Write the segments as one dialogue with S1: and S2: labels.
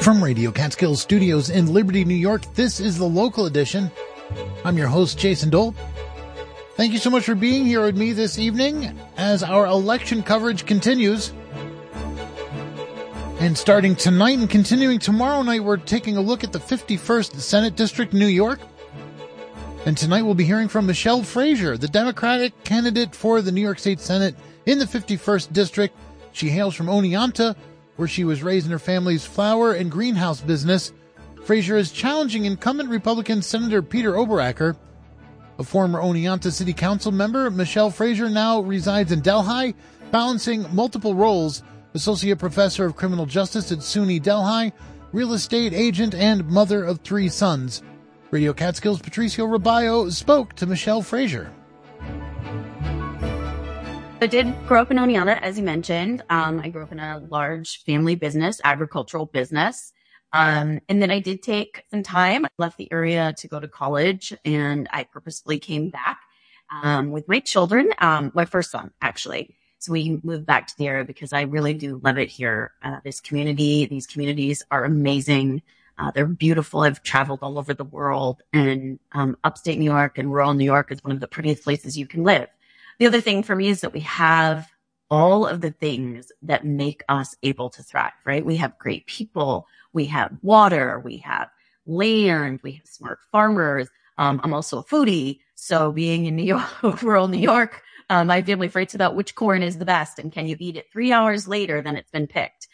S1: From Radio Catskill Studios in Liberty, New York, this is the local edition. I'm your host, Jason Dole. Thank you so much for being here with me this evening as our election coverage continues. And starting tonight and continuing tomorrow night, we're taking a look at the 51st Senate District, New York. And tonight we'll be hearing from Michelle Frazier, the Democratic candidate for the New York State Senate in the 51st District. She hails from Oneonta, where she was raised in her family's flower and greenhouse business. Frazier is challenging incumbent Republican Senator Peter Oberacker. A former Oneonta City Council member, Michelle Frazier now resides in Delhi, balancing multiple roles: Associate Professor of Criminal Justice at SUNY Delhi, real estate agent, and mother of 3 sons. Radio Catskill's Patricio Robayo spoke to Michelle Frazier.
S2: I did grow up in Oneonta, as you mentioned. I grew up in a large family business, agricultural business. And then I did take some time. I left the area to go to college, and I purposely came back with my children, my first son, actually. So we moved back to the area because I really do love it here. These communities are amazing. They're beautiful. I've traveled all over the world, and upstate New York and rural New York is one of the prettiest places you can live. The other thing for me is that we have all of the things that make us able to thrive, right? We have great people. We have water. We have land. We have smart farmers. I'm also a foodie. So being in New York, rural New York, my family fights about which corn is the best and can you eat it 3 hours later than it's been picked.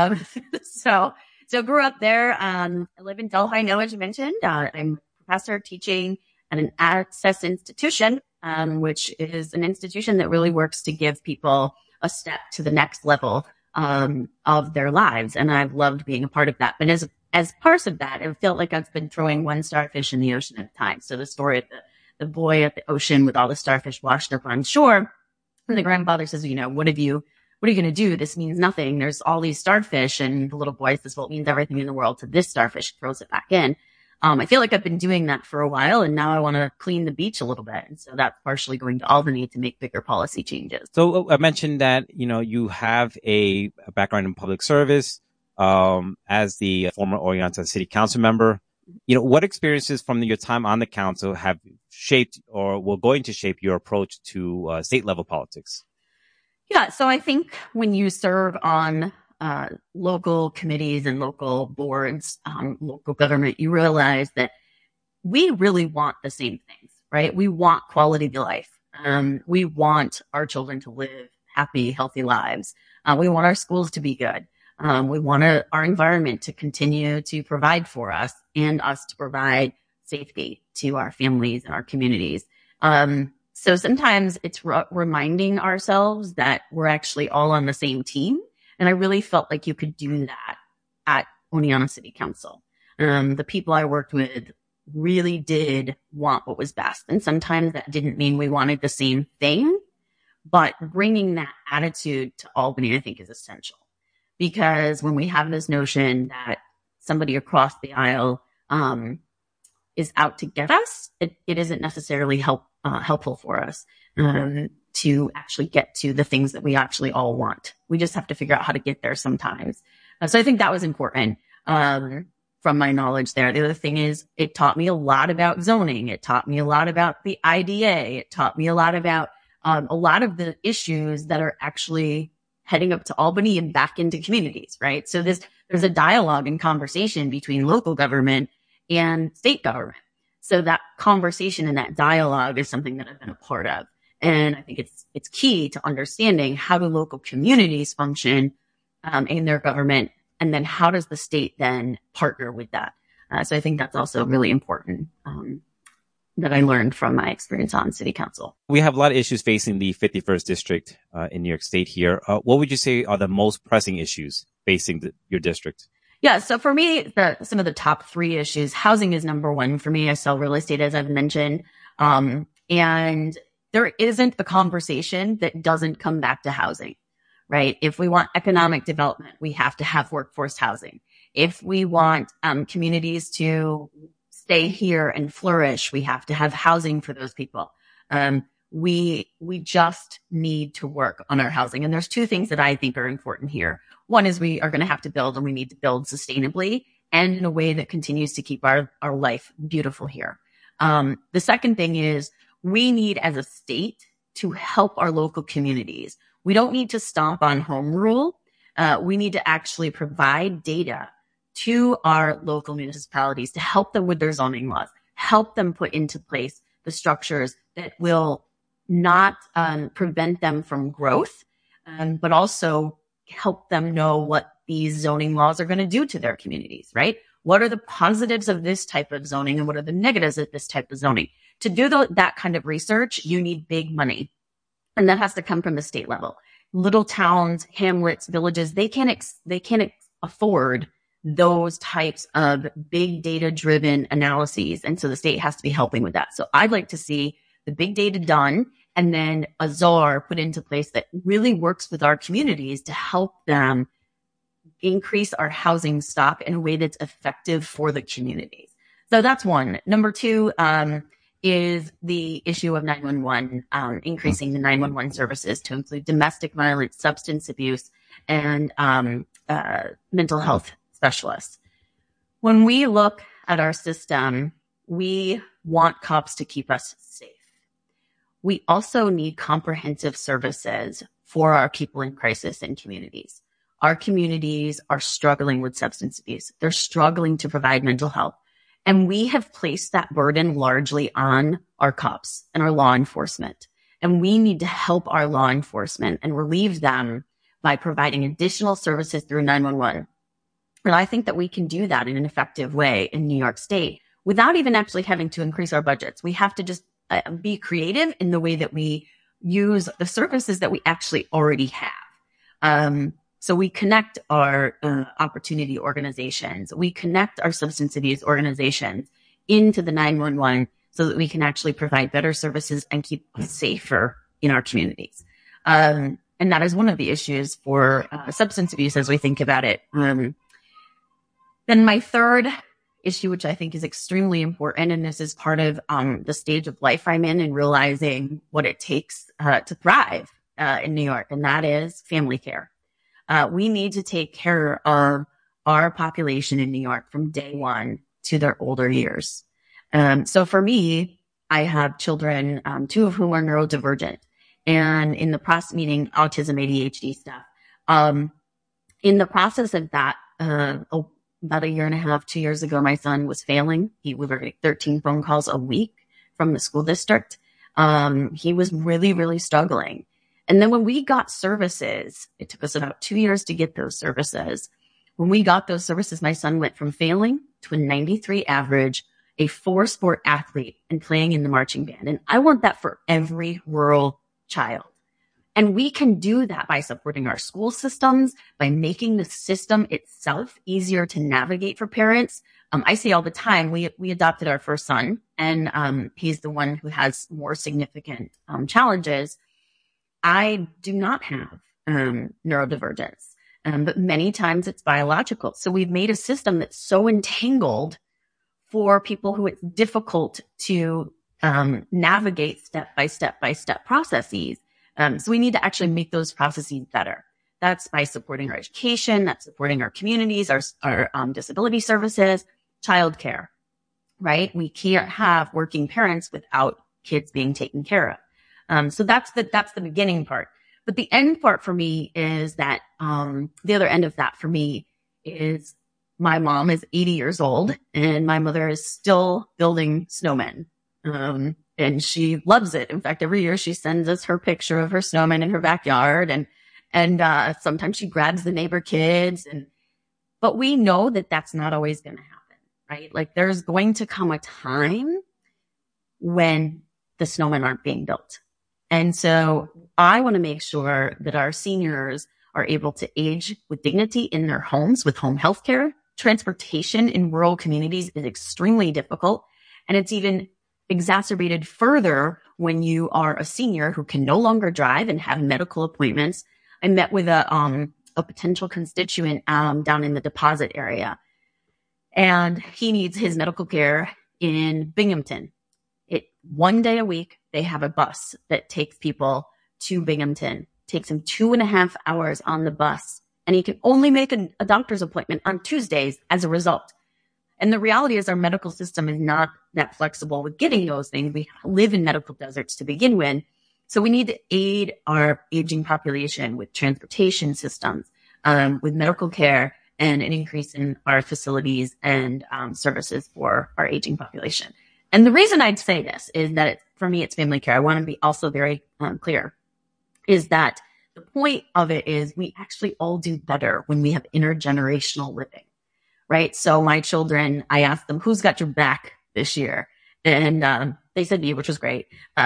S2: So grew up there. I live in Delhi now, as you mentioned. I'm a professor teaching at an access institution, which is an institution that really works to give people a step to the next level of their lives. And I've loved being a part of that. But as part of that, it felt like I've been throwing one starfish in the ocean at a time. So the story of the boy at the ocean with all the starfish washed up on shore, and the grandfather says, what are you going to do? This means nothing. There's all these starfish. And the little boy says, well, it means everything in the world to this starfish, throws it back in. I feel like I've been doing that for a while, and now I want to clean the beach a little bit. And so that's partially going to Albany to make bigger policy changes.
S3: So I mentioned that, you have a background in public service, as the former Oneonta City Council member. What experiences from your time on the council have shaped or were going to shape your approach to state level politics?
S2: Yeah. So I think when you serve on local committees and local boards, local government, you realize that we really want the same things, right? We want quality of life. We want our children to live happy, healthy lives. We want our schools to be good. We want our environment to continue to provide for us and us to provide safety to our families and our communities. So sometimes it's reminding ourselves that we're actually all on the same team. And I really felt like you could do that at Oneonta City Council. The people I worked with really did want what was best. And sometimes that didn't mean we wanted the same thing, but bringing that attitude to Albany, I think, is essential. Because when we have this notion that somebody across the aisle is out to get us, it isn't necessarily helpful for us. To actually get to the things that we actually all want. We just have to figure out how to get there sometimes. So I think that was important from my knowledge there. The other thing is it taught me a lot about zoning. It taught me a lot about the IDA. It taught me a lot about a lot of the issues that are actually heading up to Albany and back into communities, right? So there's a dialogue and conversation between local government and state government. So that conversation and that dialogue is something that I've been a part of. And I think it's key to understanding how do local communities function in their government, and then how does the state then partner with that? So I think that's also really important that I learned from my experience on city council.
S3: We have a lot of issues facing the 51st district in New York State here. What would you say are the most pressing issues facing your district?
S2: Yeah. So for me, some of the top 3 issues, housing is number 1 for me. I sell real estate, as I've mentioned. And there isn't a conversation that doesn't come back to housing, right? If we want economic development, we have to have workforce housing. If we want communities to stay here and flourish, we have to have housing for those people. we just need to work on our housing. And there's two things that I think are important here. One is we are going to have to build, and we need to build sustainably and in a way that continues to keep our life beautiful here. The second thing is we need as a state to help our local communities. We don't need to stomp on home rule. We need to actually provide data to our local municipalities to help them with their zoning laws, help them put into place the structures that will not prevent them from growth, but also help them know what these zoning laws are going to do to their communities, right? What are the positives of this type of zoning and what are the negatives of this type of zoning? To do that kind of research, you need big money. And that has to come from the state level. Little towns, hamlets, villages, they can't afford those types of big data driven analyses. And so the state has to be helping with that. So I'd like to see the big data done and then a czar put into place that really works with our communities to help them increase our housing stock in a way that's effective for the communities. So that's one. Number two, is the issue of 911, increasing the 911 services to include domestic violence, substance abuse, and mental health specialists. When we look at our system, we want cops to keep us safe. We also need comprehensive services for our people in crisis in communities. Our communities are struggling with substance abuse. They're struggling to provide mental health. And we have placed that burden largely on our cops and our law enforcement. And we need to help our law enforcement and relieve them by providing additional services through 911. And I think that we can do that in an effective way in New York State without even actually having to increase our budgets. We have to just be creative in the way that we use the services that we actually already have. So we connect our opportunity organizations. We connect our substance abuse organizations into the 911 so that we can actually provide better services and keep us safer in our communities. And that is one of the issues for substance abuse as we think about it. Then my third issue, which I think is extremely important, and this is part of the stage of life I'm in and realizing what it takes to thrive in New York, and that is family care. We need to take care of our population in New York from day one to their older years. So for me, I have children, two of whom are neurodivergent, and in the process, meaning autism, ADHD stuff. In the process of that, about 1.5 years, 2 years ago, my son was failing. We were getting 13 phone calls a week from the school district. He was really, really struggling. And then when we got services, it took us about 2 years to get those services. When we got those services, my son went from failing to a 93 average, a 4-sport athlete, and playing in the marching band. And I want that for every rural child. And we can do that by supporting our school systems, by making the system itself easier to navigate for parents. I say all the time, we adopted our first son, and he's the one who has more significant challenges. I do not have neurodivergence, but many times it's biological. So we've made a system that's so entangled for people who it's difficult to navigate step by step processes. So we need to actually make those processes better. That's by supporting our education, that's supporting our communities, our disability services, childcare, right? We can't have working parents without kids being taken care of. So that's the beginning part. But the end part for me is that, the other end of that for me is my mom is 80 years old and my mother is still building snowmen. And she loves it. In fact, every year she sends us her picture of her snowman in her backyard, and sometimes she grabs the neighbor kids, but we know that that's not always going to happen, right? Like there's going to come a time when the snowmen aren't being built. And so I want to make sure that our seniors are able to age with dignity in their homes with home health care. Transportation in rural communities is extremely difficult, and it's even exacerbated further when you are a senior who can no longer drive and have medical appointments. I met with a potential constituent down in the Deposit area, and he needs his medical care in Binghamton. One day a week, they have a bus that takes people to Binghamton, takes him 2.5 hours on the bus, and he can only make a doctor's appointment on Tuesdays as a result. And the reality is our medical system is not that flexible with getting those things. We live in medical deserts to begin with. So we need to aid our aging population with transportation systems, with medical care, and an increase in our facilities and services for our aging population. And the reason I'd say this is that for me, it's family care. I want to be also very clear, is that the point of it is we actually all do better when we have intergenerational living, right? So my children, I asked them, who's got your back this year? And they said me, which was great.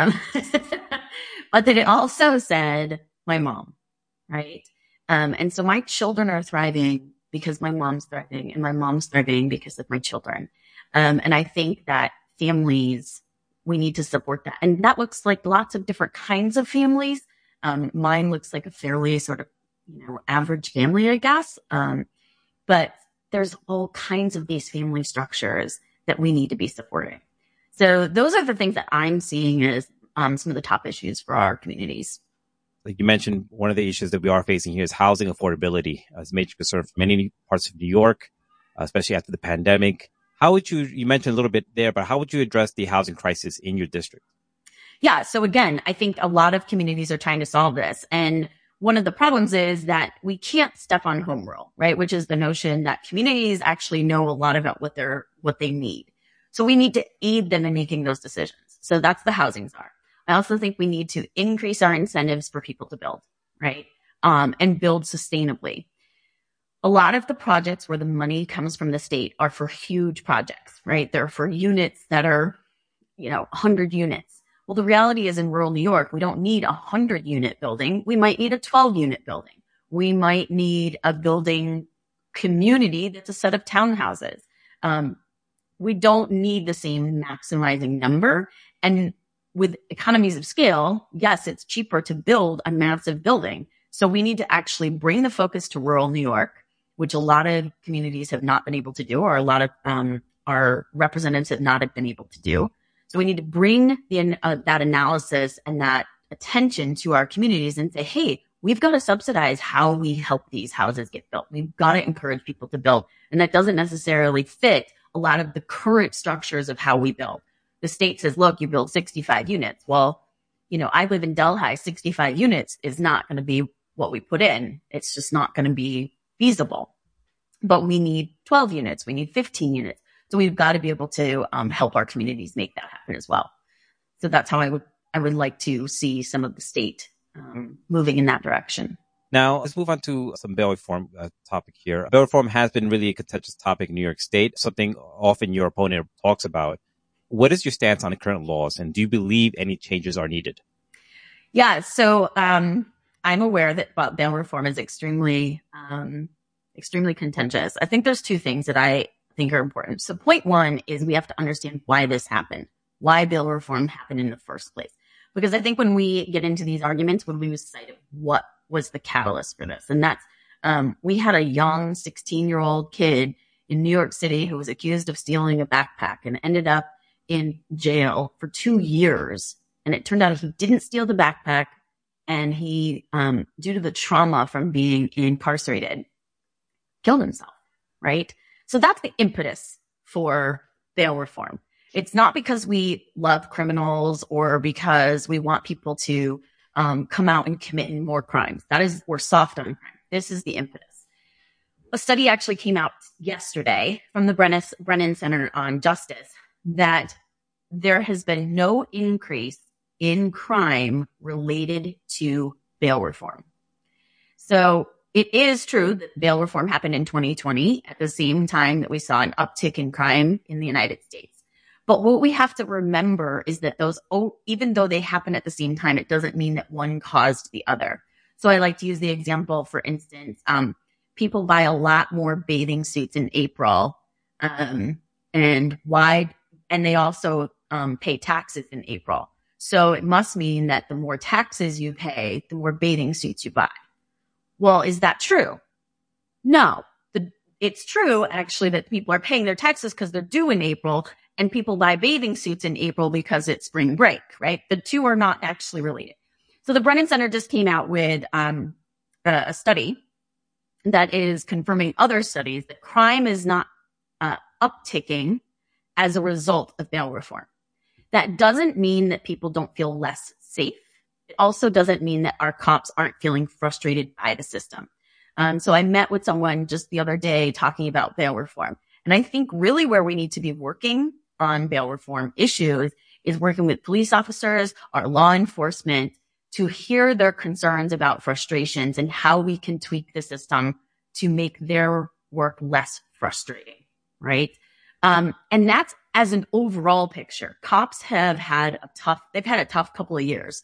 S2: But they also said my mom, right? And so my children are thriving because my mom's thriving, and my mom's thriving because of my children. And I think that families, we need to support that. And that looks like lots of different kinds of families. Mine looks like a fairly sort of, average family, I guess. But there's all kinds of these family structures that we need to be supporting. So those are the things that I'm seeing as some of the top issues for our communities.
S3: Like you mentioned, one of the issues that we are facing here is housing affordability as a major concern for many parts of New York, especially after the pandemic. How would you mentioned a little bit there, but how would you address the housing crisis in your district?
S2: Yeah. So again, I think a lot of communities are trying to solve this. And one of the problems is that we can't step on home rule, right? Which is the notion that communities actually know a lot about what they need. So we need to aid them in making those decisions. So that's the housing czar. I also think we need to increase our incentives for people to build, right? And build sustainably. A lot of the projects where the money comes from the state are for huge projects, right? They're for units that are, 100 units. Well, the reality is in rural New York, we don't need a 100-unit building. We might need a 12-unit building. We might need a building community that's a set of townhouses. We don't need the same maximizing number. And with economies of scale, yes, it's cheaper to build a massive building. So we need to actually bring the focus to rural New York, which a lot of communities have not been able to do, or a lot of our representatives have not been able to do. So we need to bring that analysis and that attention to our communities and say, hey, we've got to subsidize how we help these houses get built. We've got to encourage people to build. And that doesn't necessarily fit a lot of the current structures of how we build. The state says, look, you build 65 units. Well, I live in Delhi. 65 units is not going to be what we put in. It's just not going to be feasible. But we need 12 units. We need 15 units. So we've got to be able to help our communities make that happen as well. So that's how I would like to see some of the state moving in that direction.
S3: Now, let's move on to some bail reform topic here. Bail reform has been really a contentious topic in New York State, something often your opponent talks about. What is your stance on the current laws, and do you believe any changes are needed?
S2: Yeah, so I'm aware that bail reform is extremely contentious. I think there's two things that I think are important. So point one is we have to understand why this happened, why bail reform happened in the first place. Because I think when we get into these arguments, we lose sight of what was the catalyst for this. And that's, we had a young 16-year-old kid in New York City who was accused of stealing a backpack and ended up in jail for 2 years. And it turned out he didn't steal the backpack, and he, due to the trauma from being incarcerated, killed himself, right? So that's the impetus for bail reform. It's not because we love criminals or because we want people to come out and commit more crimes. We're soft on crime. This is the impetus. A study actually came out yesterday from the Brennan Center on Justice that there has been no increase in crime related to bail reform. So it is true that bail reform happened in 2020 at the same time that we saw an uptick in crime in the United States. But what we have to remember is that even though they happen at the same time, it doesn't mean that one caused the other. So I like to use the example, for instance, people buy a lot more bathing suits in April, and they also pay taxes in April. So it must mean that the more taxes you pay, the more bathing suits you buy. Well, is that true? No. It's true, actually, that people are paying their taxes because they're due in April, and people buy bathing suits in April because it's spring break, right? The two are not actually related. So the Brennan Center just came out with a study that is confirming other studies that crime is not upticking as a result of bail reform. That doesn't mean that people don't feel less safe. It also doesn't mean that our cops aren't feeling frustrated by the system. So I met with someone just the other day talking about bail reform. And I think really where we need to be working on bail reform issues is working with police officers, our law enforcement, to hear their concerns about frustrations and how we can tweak the system to make their work less frustrating, right? And that's as an overall picture. Cops have had a tough couple of years.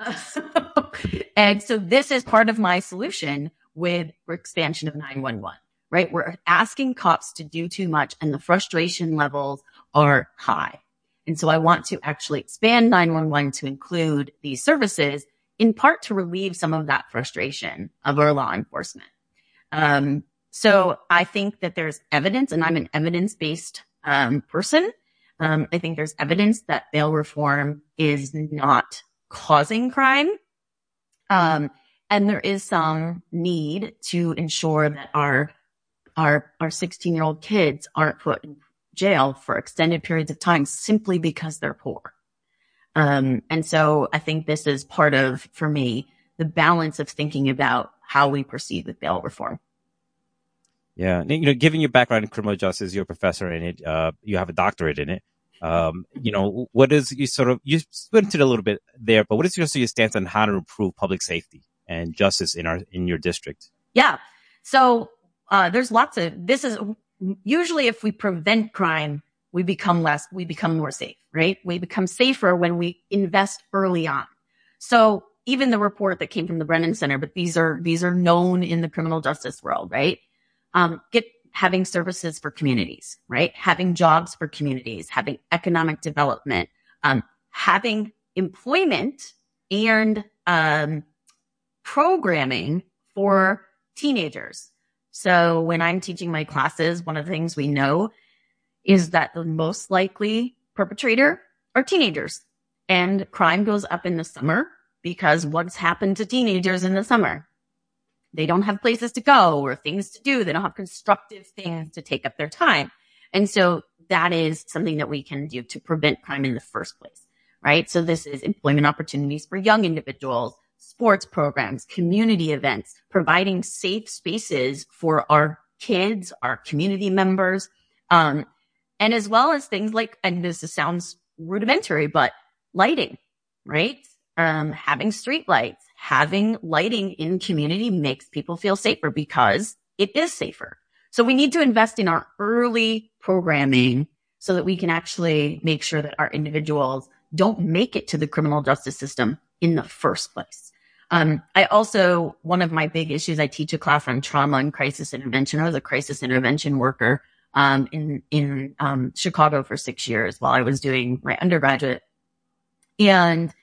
S2: And so this is part of my solution with expansion of 911, right? We're asking cops to do too much and the frustration levels are high. And so I want to actually expand 911 to include these services, in part to relieve some of that frustration of our law enforcement. So I think that there's evidence, and I'm an evidence-based person. I think there's evidence that bail reform is not causing crime. And there is some need to ensure that our 16-year-old kids aren't put in jail for extended periods of time simply because they're poor. And so I think this is part of, for me, the balance of thinking about how we proceed with bail reform.
S3: Yeah. Given your background in criminal justice, you're a professor in it, you have a doctorate in it. What is you went into it a little bit there, but what is your stance on how to improve public safety and justice in your district?
S2: Yeah. So, this is usually if we prevent crime, we become more safe, right? We become safer when we invest early on. So even the report that came from the Brennan Center, but these are known in the criminal justice world, right? Having services for communities, right? Having jobs for communities, having economic development, having employment and, programming for teenagers. So when I'm teaching my classes, one of the things we know is that the most likely perpetrator are teenagers, and crime goes up in the summer because what's happened to teenagers in the summer? They don't have places to go or things to do. They don't have constructive things to take up their time. And so that is something that we can do to prevent crime in the first place, right? So this is employment opportunities for young individuals, sports programs, community events, providing safe spaces for our kids, our community members, and as well as things like, and this sounds rudimentary, but lighting, right? Having street lights, having lighting in community makes people feel safer because it is safer. So we need to invest in our early programming so that we can actually make sure that our individuals don't make it to the criminal justice system in the first place. One of my big issues, I teach a class on trauma and crisis intervention. I was a crisis intervention worker in Chicago for 6 years while I was doing my undergraduate. And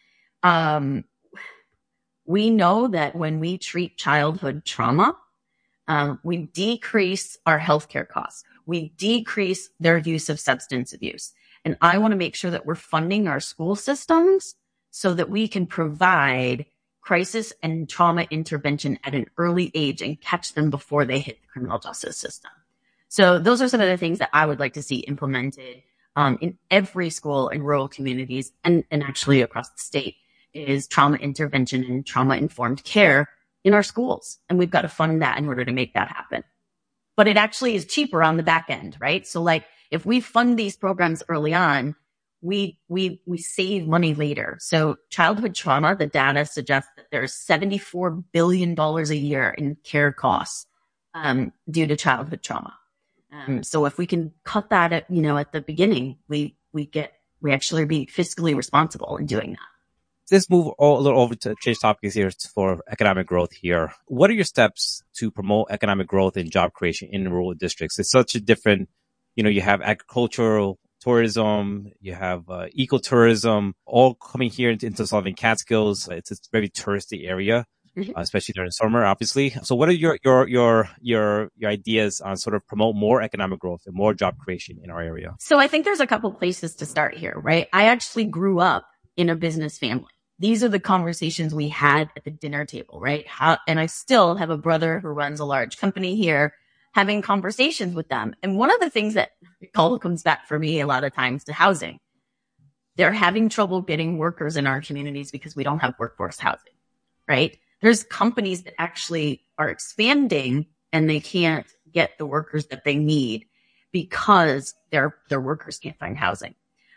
S2: we know that when we treat childhood trauma, we decrease our healthcare costs. We decrease their use of substance abuse. And I want to make sure that we're funding our school systems so that we can provide crisis and trauma intervention at an early age and catch them before they hit the criminal justice system. So those are some of the things that I would like to see implemented in every school in rural communities and actually across the state is trauma intervention and trauma-informed care in our schools. And we've got to fund that in order to make that happen. But it actually is cheaper on the back end, right? So like if we fund these programs early on, we save money later. So childhood trauma, the data suggests that there's $74 billion a year in care costs due to childhood trauma. So if we can cut that at the beginning, we actually be fiscally responsible in doing that.
S3: Let's move a little over to change topics here for economic growth here. What are your steps to promote economic growth and job creation in rural districts? It's such a different, you have agricultural tourism, you have ecotourism, all coming here into Southern Catskills. It's a very touristy area. especially during the summer, obviously. So what are your ideas on sort of promote more economic growth and more job creation in our area?
S2: So I think there's a couple places to start here, right? I actually grew up in a business family. These are the conversations we had at the dinner table, right? And I still have a brother who runs a large company here, having conversations with them. And one of the things that all comes back for me a lot of times to housing, they're having trouble getting workers in our communities because we don't have workforce housing, right? There's companies that actually are expanding and they can't get the workers that they need because their workers can't find housing.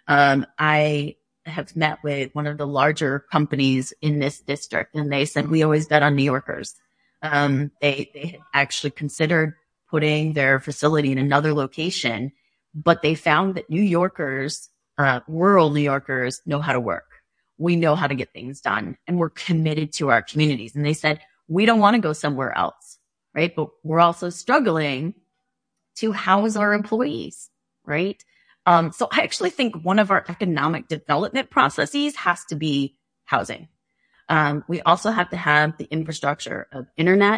S2: I have met with one of the larger companies in this district, and they said, we always bet on New Yorkers. They had actually considered putting their facility in another location, but they found that New Yorkers, rural New Yorkers, know how to work. We know how to get things done, and we're committed to our communities. And they said, we don't want to go somewhere else, right? But we're also struggling to house our employees, right? So I actually think one of our economic development processes has to be housing. We also have to have the infrastructure of internet.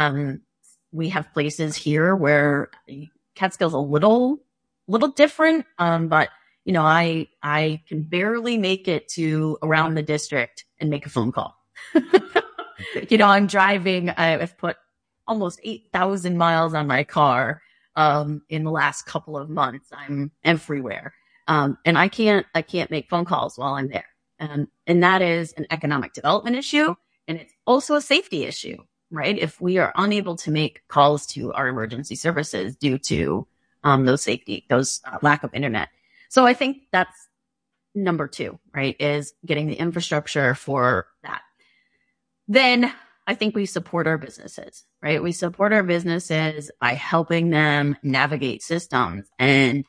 S2: We have places here where Catskill's a little different. But you know, I can barely make it to around the district and make a phone call. You know, I'm driving, I've put almost 8,000 miles on my car. In the last couple of months, I'm everywhere. And I can't make phone calls while I'm there. And that is an economic development issue. And it's also a safety issue, right? If we are unable to make calls to our emergency services due to, those lack of internet. So I think that's number 2, right? Is getting the infrastructure for that. Then I think we support our businesses, right? We support our businesses by helping them navigate systems and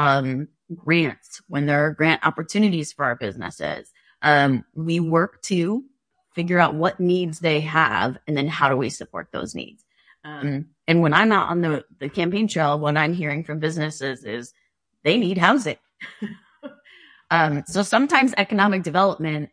S2: grants when there are grant opportunities for our businesses. We work to figure out what needs they have and then how do we support those needs. And when I'm out on the campaign trail, what I'm hearing from businesses is they need housing. So sometimes economic development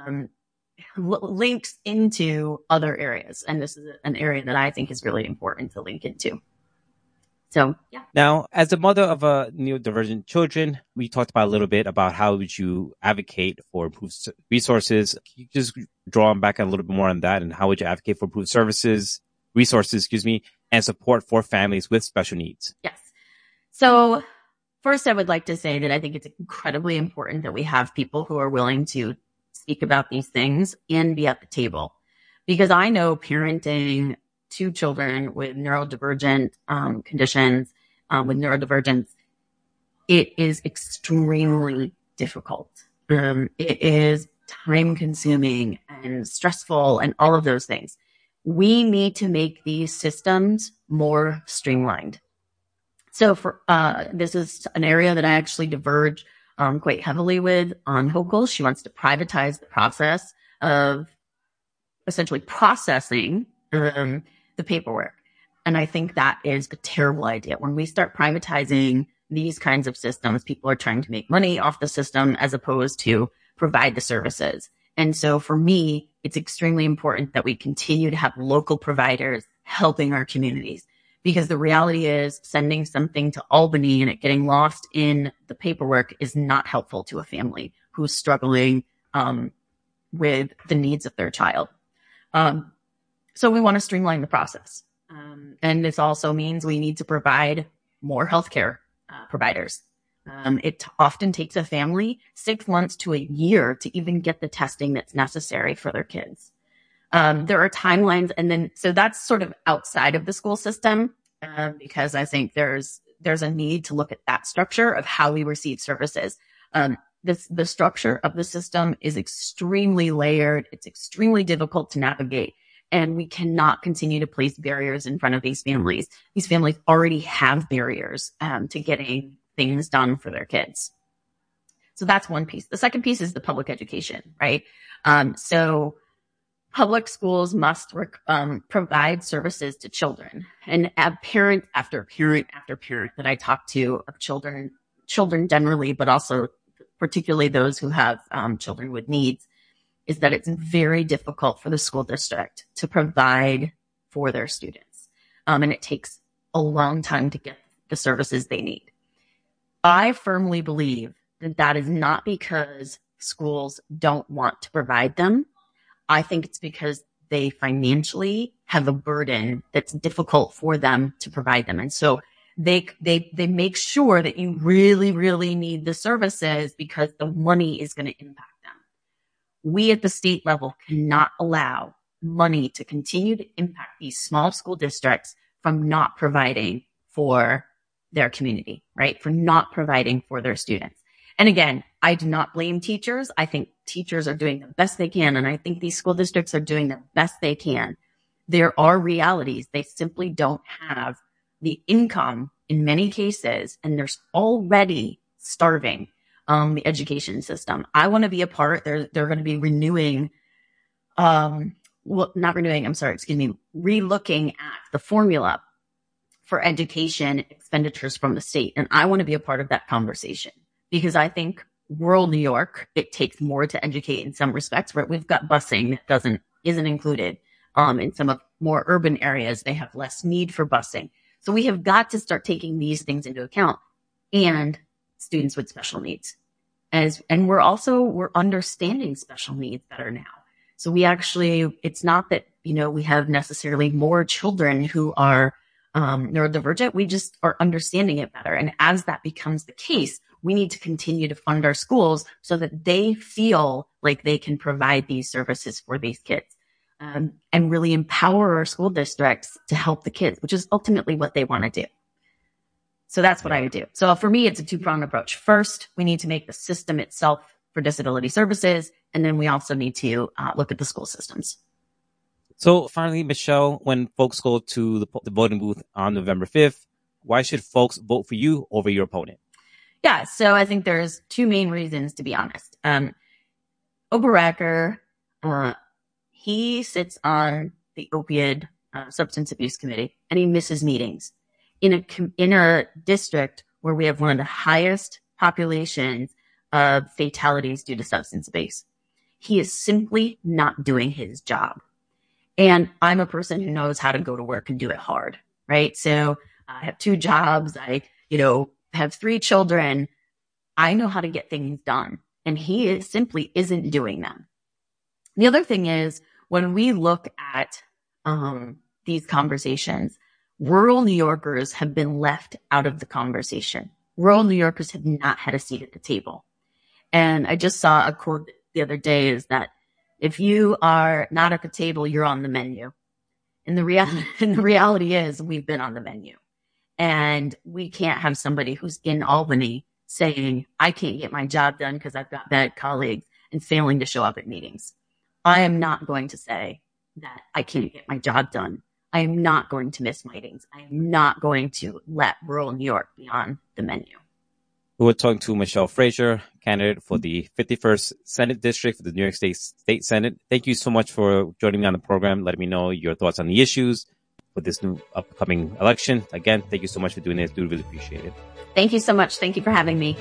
S2: links into other areas. And this is an area that I think is really important to link into. So, yeah.
S3: Now, as a mother of neurodivergent children, we talked about a little bit about how would you advocate for improved resources. Can you just draw on back a little bit more on that? And how would you advocate for improved resources, and support for families with special needs?
S2: Yes. So first, I would like to say that I think it's incredibly important that we have people who are willing to speak about these things and be at the table. Because I know parenting 2 children with neurodivergent conditions, with neurodivergence, it is extremely difficult. It is time consuming and stressful and all of those things. We need to make these systems more streamlined. So for this is an area that I actually diverge quite heavily with on Hochul. She wants to privatize the process of essentially processing the paperwork. And I think that is a terrible idea. When we start privatizing these kinds of systems, people are trying to make money off the system as opposed to provide the services. And so for me, it's extremely important that we continue to have local providers helping our communities. Because the reality is sending something to Albany and it getting lost in the paperwork is not helpful to a family who's struggling with the needs of their child. So we want to streamline the process. And this also means we need to provide more healthcare providers. It often takes a family 6 months to a year to even get the testing that's necessary for their kids. There are timelines, and then so that's sort of outside of the school system, because I think there's a need to look at that structure of how we receive services. The structure of the system is extremely layered. It's extremely difficult to navigate, and we cannot continue to place barriers in front of these families. These families already have barriers to getting things done for their kids. So that's one piece. The second piece is the public education, right? So public schools must provide services to children. And parent after parent after parent that I talk to of children generally, but also particularly those who have children with needs, is that it's very difficult for the school district to provide for their students. And it takes a long time to get the services they need. I firmly believe that that is not because schools don't want to provide them. I think it's because they financially have a burden that's difficult for them to provide them. And so they make sure that you really, really need the services because the money is going to impact them. We at the state level cannot allow money to continue to impact these small school districts from not providing for their community, right? For not providing for their students. And again, I do not blame teachers. I think teachers are doing the best they can. And I think these school districts are doing the best they can. There are realities. They simply don't have the income in many cases, and they're already starving the education system. I want to be a part. They're going to be relooking at the formula for education expenditures from the state. And I want to be a part of that conversation because I think rural New York, it takes more to educate in some respects, right? We've got busing that isn't included. In some of more urban areas, they have less need for busing. So we have got to start taking these things into account, and students with special needs. And we're understanding special needs better now. So it's not that, we have necessarily more children who are neurodivergent. We just are understanding it better. And as that becomes the case, we need to continue to fund our schools so that they feel like they can provide these services for these kids. And really empower our school districts to help the kids, which is ultimately what they want to do. So that's what I would do. So for me, it's a two-pronged approach. First, we need to make the system itself for disability services. And then we also need to look at the school systems.
S3: So finally, Michelle, when folks go to the voting booth on November 5th, why should folks vote for you over your opponent?
S2: Yeah, so I think there's two main reasons, to be honest. Oberacker, he sits on the opioid substance abuse committee, and he misses meetings in a district where we have one of the highest populations of fatalities due to substance abuse. He is simply not doing his job. And I'm a person who knows how to go to work and do it hard, right? So I have 2 jobs. I, have 3 children. I know how to get things done, and he simply isn't doing them. The other thing is, when we look at these conversations, rural New Yorkers have been left out of the conversation. Rural New Yorkers have not had a seat at the table. And I just saw a quote the other day is that if you are not at the table, you're on the menu. And the reality is we've been on the menu. And we can't have somebody who's in Albany saying, I can't get my job done because I've got bad colleagues, and failing to show up at meetings. I am not going to say that I can't get my job done. I am not going to miss meetings. I am not going to let rural New York be on the menu.
S3: We were talking to Michelle Frazier, candidate for the 51st Senate District for the New York State Senate. Thank you so much for joining me on the program, letting me know your thoughts on the issues for this new upcoming election. Again, thank you so much for doing this. Do really appreciate it.
S2: Thank you so much. Thank you for having me.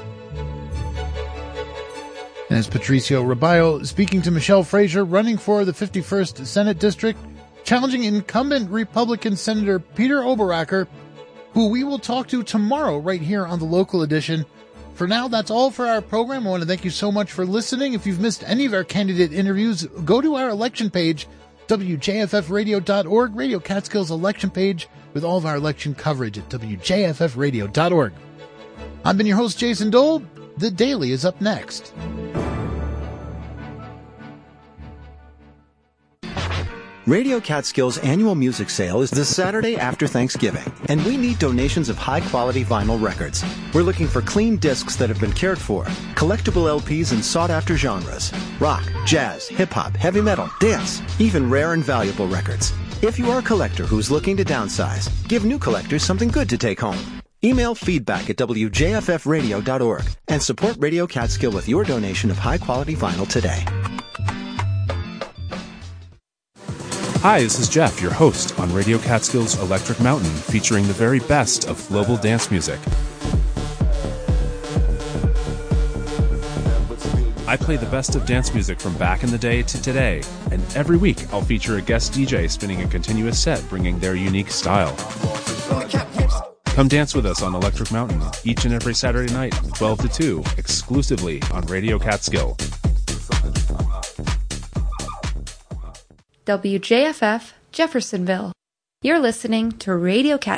S1: And it's Patricio Robayo speaking to Michelle Frazier, running for the 51st Senate District, challenging incumbent Republican Senator Peter Oberacker, who we will talk to tomorrow right here on the local edition. For now, that's all for our program. I want to thank you so much for listening. If you've missed any of our candidate interviews, go to our election page, WJFFradio.org, Radio Catskills election page, with all of our election coverage at WJFFradio.org. I've been your host, Jason Dole. The Daily is up next.
S4: Radio Catskills' annual music sale is the Saturday after Thanksgiving, and we need donations of high-quality vinyl records. We're looking for clean discs that have been cared for, collectible LPs in sought-after genres, rock, jazz, hip-hop, heavy metal, dance, even rare and valuable records. If you are a collector who's looking to downsize, give new collectors something good to take home. Email feedback at WJFFradio.org and support Radio Catskill with your donation of high-quality vinyl today.
S5: Hi, this is Jeff, your host on Radio Catskills Electric Mountain, featuring the very best of global dance music. I play the best of dance music from back in the day to today, and every week I'll feature a guest DJ spinning a continuous set bringing their unique style. Come dance with us on Electric Mountain each and every Saturday night, 12 to 2, exclusively on Radio Catskill.
S6: WJFF, Jeffersonville. You're listening to Radio Catskill.